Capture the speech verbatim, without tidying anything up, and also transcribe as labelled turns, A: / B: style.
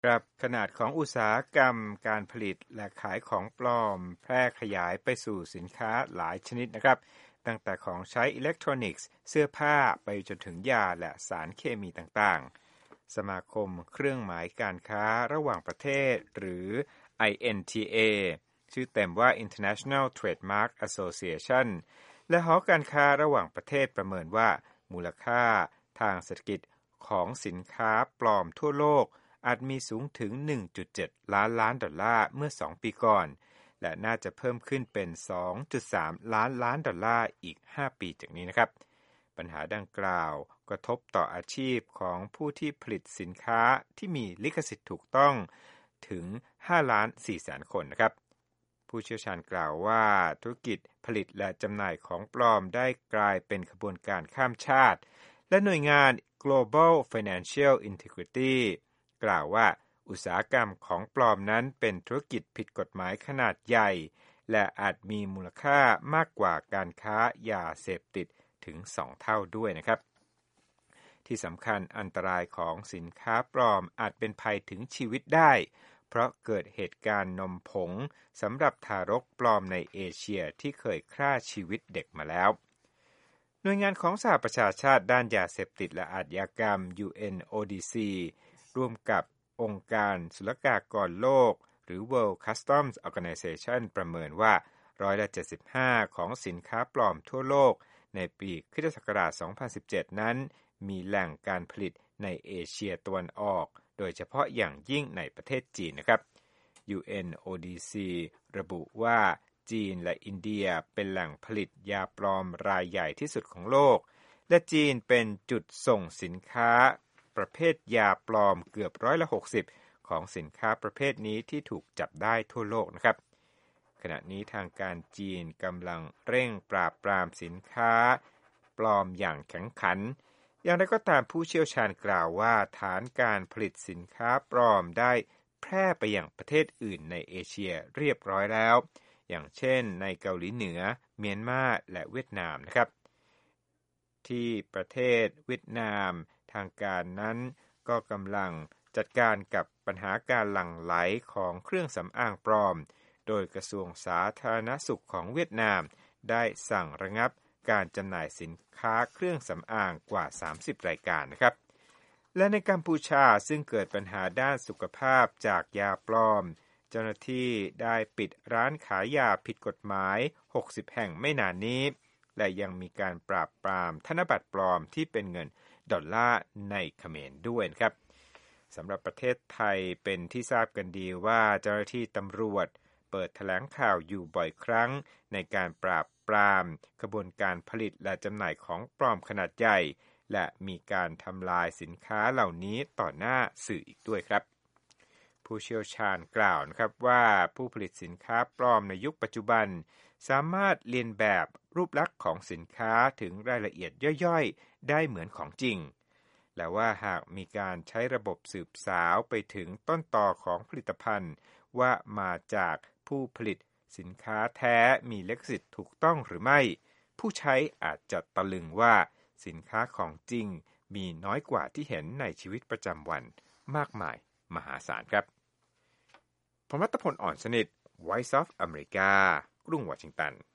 A: ครับขนาดของอุตสาหกรรมการผลิตและขายของปลอมแพร่ขยายไปสู่สินค้าหลายชนิดนะครับตั้งแต่ของใช้อิเล็กทรอนิกส์เสื้อผ้าไปจนถึงยาและสารเคมีต่างๆสมาคมเครื่องหมายการค้าระหว่างประเทศหรือ ไอ เอ็น ที เอ ชื่อเต็มว่า International Trademark Association และหอการค้าระหว่างประเทศประเมินว่ามูลค่าทางเศรษฐกิจของสินค้าปลอมทั่วโลกอาจมีสูงถึง หนึ่งจุดเจ็ด ล้านล้านดอลลาร์เมื่อสองปีก่อนและน่าจะเพิ่มขึ้นเป็น สองจุดสาม ล้านล้านดอลลาร์อีกห้าปีจากนี้นะครับปัญหาดังกล่าวกระทบต่ออาชีพของผู้ที่ผลิตสินค้าที่มีลิขสิทธิ์ถูกต้องถึง ห้าล้านสี่แสนคนนะครับผู้เชี่ยวชาญกล่าวว่าธุรกิจผลิตและจำหน่ายของปลอมได้กลายเป็นขบวนการข้ามชาติและหน่วยงาน Global Financial Integrityกล่าวว่าอุตสาหกรรมของปลอมนั้นเป็นธุรกิจผิดกฎหมายขนาดใหญ่และอาจมีมูลค่ามากกว่าการค้ายาเสพติดถึงสองเท่าด้วยนะครับที่สำคัญอันตรายของสินค้าปลอมอาจเป็นภัยถึงชีวิตได้เพราะเกิดเหตุการณ์นมผงสำหรับทารกปลอมในเอเชียที่เคยฆ่าชีวิตเด็กมาแล้วหน่วยงานของสหประชาชาติด้านยาเสพติดและอาชญากรรม ยู เอ็น โอ ดี ซี ร่วมกับองค์การศุลกากรโลกหรือ World Customs Organization ประเมินว่าร้อยละเจ็ดสิบห้าของสินค้าปลอมทั่วโลกในปีคริสตศักราชสองพันสิบเจ็ดนั้นมีแหล่งการผลิตในเอเชียตะวันออกโดยเฉพาะอย่างยิ่งในประเทศจีนนะครับ ยู เอ็น โอ ดี ซี ระบุว่าจีนและอินเดียเป็นแหล่งผลิตยาปลอมรายใหญ่ที่สุดของโลกและจีนเป็นจุดส่งสินค้าประเภทยาปลอมเกือบร้อยละหกสิบของสินค้าประเภทนี้ที่ถูกจับได้ทั่วโลกนะครับขณะนี้ทางการจีนกำลังเร่งปราบปรามสินค้าปลอมอย่างแข็งขันอย่างไรก็ตามผู้เชี่ยวชาญกล่าวว่าฐานการผลิตสินค้าปลอมได้แพร่ไปยังประเทศอื่นในเอเชียเรียบร้อยแล้วอย่างเช่นในเกาหลีเหนือเมียนมาและเวียดนามนะครับที่ประเทศเวียดนามทางการนั้นก็กำลังจัดการกับปัญหาการหลั่งไหลของเครื่องสำอางปลอมโดยกระทรวงสาธารณสุขของเวียดนามได้สั่งระงับการจำหน่ายสินค้าเครื่องสำอางกว่าสามสิบรายการนะครับและในกัมพูชาซึ่งเกิดปัญหาด้านสุขภาพจากยาปลอมเจ้าหน้าที่ได้ปิดร้านขายยาผิดกฎหมายหกสิบแห่งไม่นานนี้และยังมีการปราบปรามธนบัตรปลอมที่เป็นเงินดอลลาร์ในเขมรด้วยนะครับสำหรับประเทศไทยเป็นที่ทราบกันดีว่าเจ้าหน้าที่ตำรวจเปิดแถลงข่าวอยู่บ่อยครั้งในการปราบปรามกระบวนการผลิตและจำหน่ายของปลอมขนาดใหญ่และมีการทำลายสินค้าเหล่านี้ต่อหน้าสื่ออีกด้วยครับผู้เชี่ยวชาญกล่าวนะครับว่าผู้ผลิตสินค้าปลอมในยุคปัจจุบันสามารถเลียนแบบรูปลักษณ์ของสินค้าถึงรายละเอียดย่อยๆได้เหมือนของจริงและว่าหากมีการใช้ระบบสืบสาวไปถึงต้นตอของผลิตภัณฑ์ว่ามาจากผู้ผลิตสินค้าแท้มีลิขสิทธิ์ถูกต้องหรือไม่ผู้ใช้อาจจะตะลึงว่าสินค้าของจริงมีน้อยกว่าที่เห็นในชีวิตประจำวันมากมายมหาศาลครับผมรัตพล อ่อนสนิท Voice of America กรุงวอชิงตัน